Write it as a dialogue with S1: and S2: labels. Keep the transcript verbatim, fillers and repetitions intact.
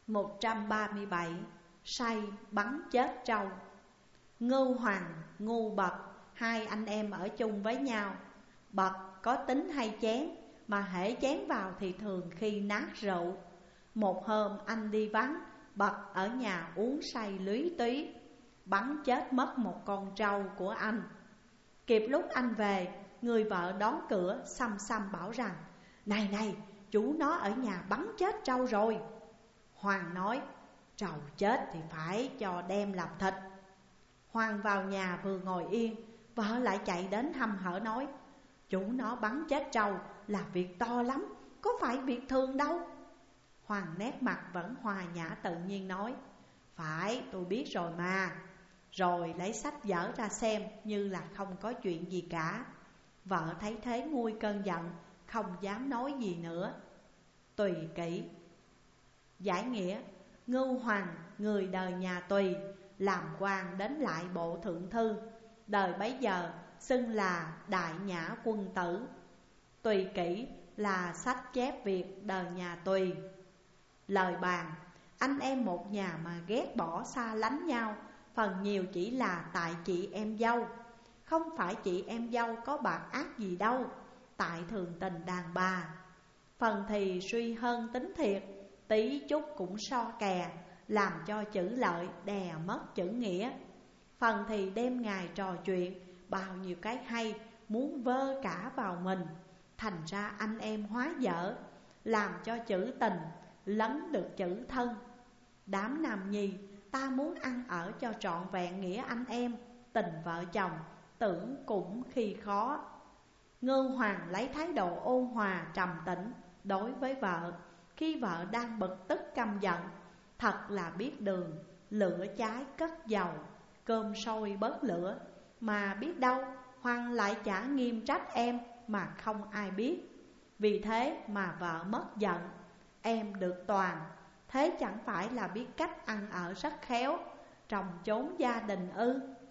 S1: một trăm ba mươi bảy. Say bắn chết trâu. Ngưu Hoàng, Ngu Bật, hai anh em ở chung với nhau. Bật có tính hay chén, mà hễ chén vào thì thường khi nát rượu. Một hôm anh đi vắng, Bật ở nhà uống say lúy túy, bắn chết mất một con trâu của anh. Kịp lúc anh về, người vợ đón cửa xăm xăm bảo rằng: Này này, chú nó ở nhà bắn chết trâu rồi. Hoàng nói: Trâu chết thì phải cho đem làm thịt. Hoàng vào nhà vừa ngồi yên, vợ lại chạy đến hăm hở nói: Chú nó bắn chết trâu là việc to lắm, có phải việc thường đâu. Hoàng nét mặt vẫn hòa nhã tự nhiên nói: Phải, tôi biết rồi mà. Rồi lấy sách dở ra xem như là không có chuyện gì cả. Vợ thấy thế nguôi cơn giận, không dám nói gì nữa. Tùy Kỵ. Giải nghĩa: Ngưu Hoàng, người đời nhà Tùy, làm quan đến lại bộ thượng thư, đời bấy giờ xưng là Đại Nhã Quân Tử. Tùy Kỵ là sách chép việc đời nhà Tùy. Lời bàn: anh em một nhà mà ghét bỏ xa lánh nhau, phần nhiều chỉ là tại chị em dâu. Không phải chị em dâu có bạc ác gì đâu, tại thường tình đàn bà. Phần thì suy hơn tính thiệt, tí chút cũng so kè, làm cho chữ lợi đè mất chữ nghĩa. Phần thì đêm ngày trò chuyện, bao nhiêu cái hay muốn vơ cả vào mình. Thành ra anh em hóa dở, làm cho chữ tình lấn được chữ thân. Đám nam nhi ta muốn ăn ở cho trọn vẹn nghĩa anh em, tình vợ chồng tưởng cũng khi khó. Ngưu Hoàng lấy thái độ ôn hòa trầm tĩnh đối với vợ, khi vợ đang bực tức căm giận. Thật là biết đường, lửa cháy cất dầu, cơm sôi bớt lửa. Mà biết đâu Hoàng lại chả nghiêm trách em mà không ai biết. Vì thế mà vợ mất giận, em được toàn. Thế chẳng phải là biết cách ăn ở rất khéo trong chốn gia đình ư?